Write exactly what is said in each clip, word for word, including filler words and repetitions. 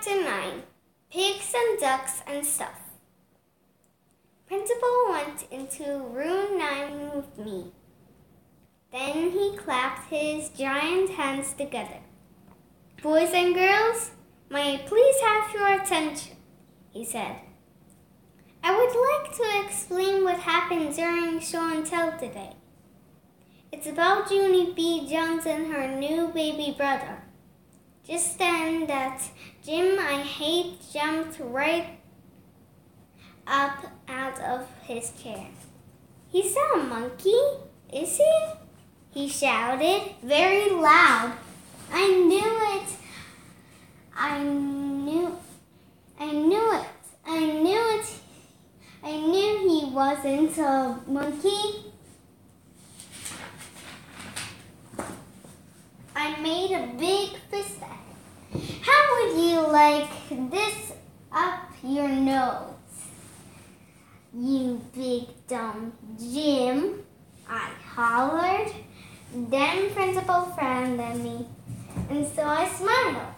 Chapter nine. Pigs and Ducks and Stuff. Principal went into room nine with me. Then he clapped his giant hands together. "Boys and girls, may I please have your attention," he said. "I would like to explain what happened during show and tell today. It's about Junie B. Jones and her new baby brother." Just then that Jim I hate jumped right up out of his chair. "He's not a monkey, is he?" he shouted very loud. I knew it. I knew I knew it. I knew it. I knew he wasn't a monkey. I made a big fist at him. "How would you like this up your nose, you big dumb Jim?" I hollered. Then Principal frowned at me, and so I smiled.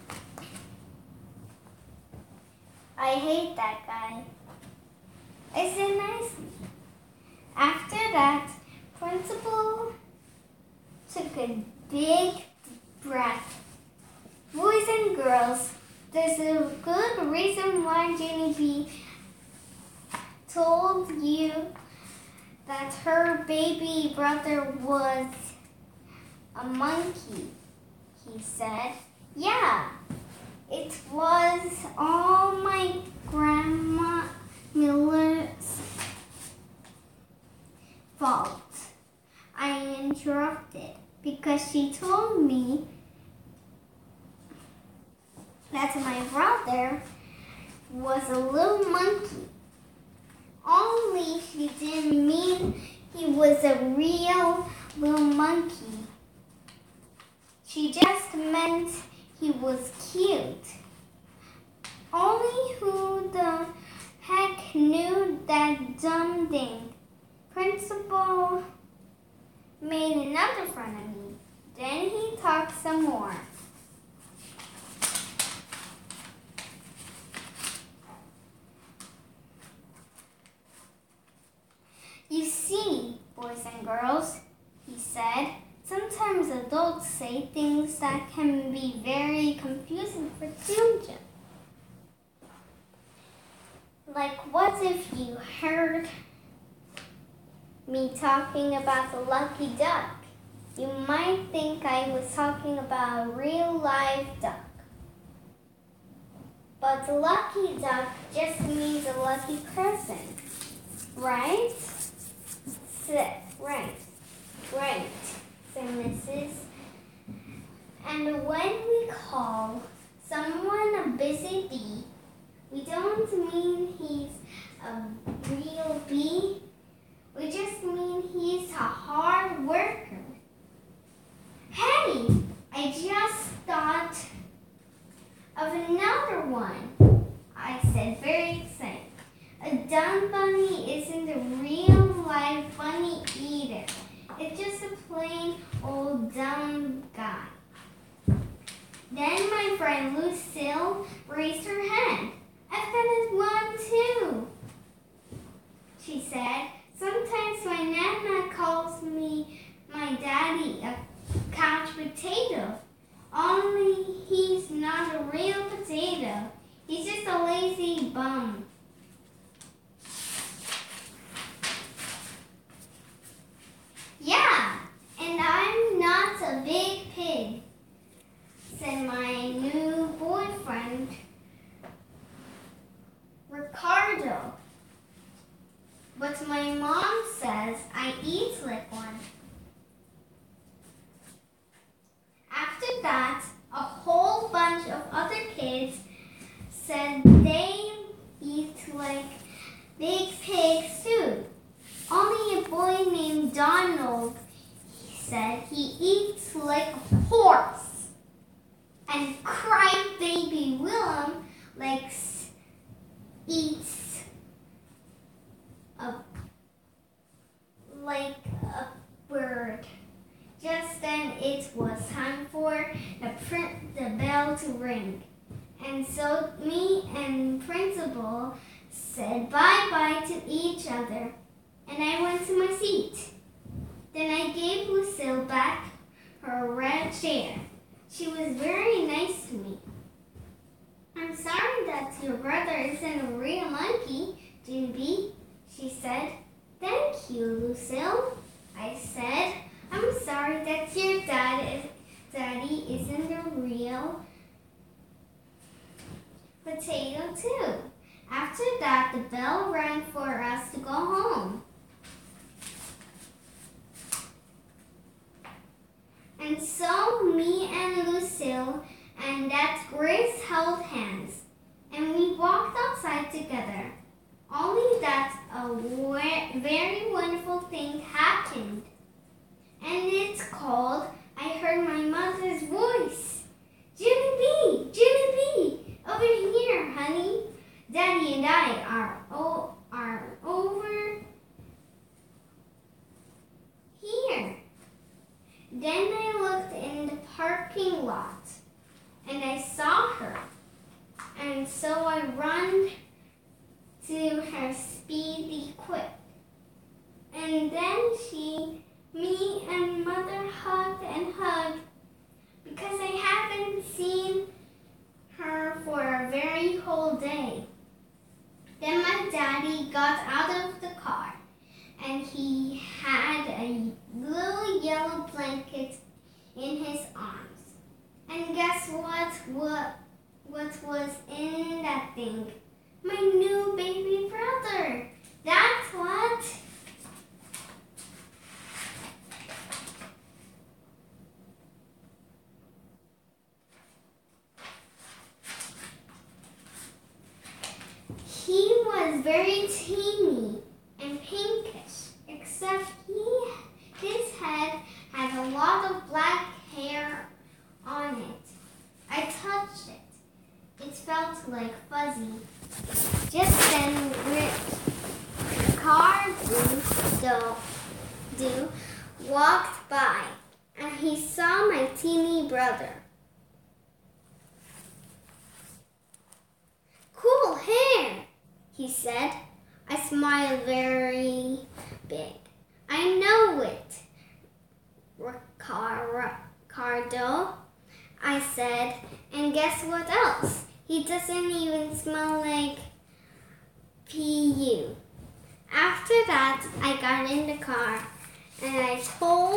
"I hate that guy," I said nicely. After that, Principal took a big breath. "Boys and girls, there's a good reason why Junie B. told you that her baby brother was a monkey," he said. "Yeah, it was all my Grandma Miller's fault," I interrupted, "because she told me that my brother was a little monkey. Only she didn't mean he was a real little monkey. She just meant he was cute. Only who the heck knew that dumb thing?" Principal made another fun of me. Then he talked some more. "You see, boys and girls," he said, "sometimes adults say things that can be very confusing for children. Like, what if you heard me talking about the lucky duck? You might think I was talking about a real live duck. But the lucky duck just means a lucky person, right?" Said, "Right, right," said Missus "And when we call someone a busy bee, we don't mean he's a real bee. We just mean he's a hard worker." "Hey, I just thought of another one," I said, very excited. "A dumb bunny isn't a real live bunny either. It's just a plain old dumb guy." Then my friend Lucille raised her hand. "I've got one too," she said. "Sometimes my Nana calls me my daddy a couch potato. Only he's not a real potato. He's just a lazy bum." "Yeah, and I'm not a big pig," said my new boyfriend, Ricardo. "But my mom says I eat like one." After that, a whole bunch of other kids said they eat like big pigs too. Only a boy named Donald said he eats like a horse. And crybaby Willem likes eats a, like a bird. Just then it was time for the, print, the bell to ring. And so me and Principal said bye-bye to each other, and I went to my seat. Then I gave Lucille back her red chair. She was very nice to me. I'm sorry that your brother isn't a real monkey, Junie, she said. Thank you, Lucille, I said. I'm sorry that your dad is, daddy isn't a real potato too. After that, the bell rang for us to go home. And so me and Lucille and that Grace held hands, and we walked outside together. Only that a very wonderful thing happened. And it's called, I heard my mother's voice. Junie B, Junie B, over here, honey. Daddy and I are, o- are over here. Then I looked in the parking lot and I saw her. And so I ran to her speedy quick. And then she, me and Mother hugged and hugged because I haven't seen her for a very whole day. Then my daddy got out of the car and he had a little yellow blanket in his arms. And guess what? What, what was in that thing? My new baby brother. That's what. He was very teeny and pinkish, except he, his head had a lot of black hair on it. I touched it. It felt like fuzzy. Just then, Car do, do walked by, and he saw my teeny brother. Cool hair, he said. I smiled very big. I know it, Ricardo, I said. And guess what else? He doesn't even smell like P U. After that, I got in the car and I told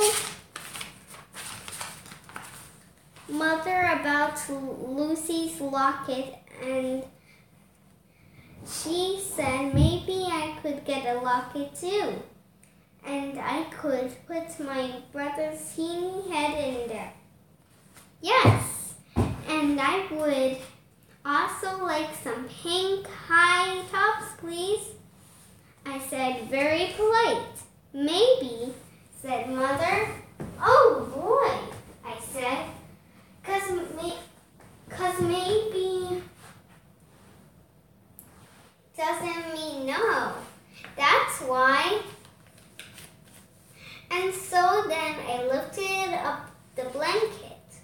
Mother about Lucy's locket, and she said maybe I could get a locket too. And I could put my brother's teeny head in there. Yes, and I would also like some pink high tops, please. I said, very polite. Maybe, said Mother. Oh boy, I said, cause, may- cause maybe doesn't mean no. That's why. And so then I lifted up the blanket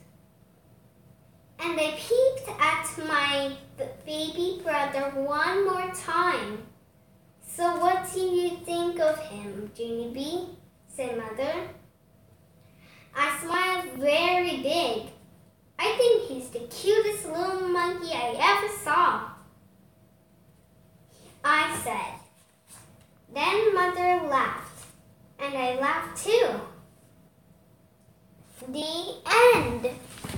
and I peeked at my baby brother one more time. So what do you think of him, Junie B? Said Mother. I smiled very big. I think he's the cutest little monkey I ever saw, I said. Then Mother laughed, and I laughed too. The end.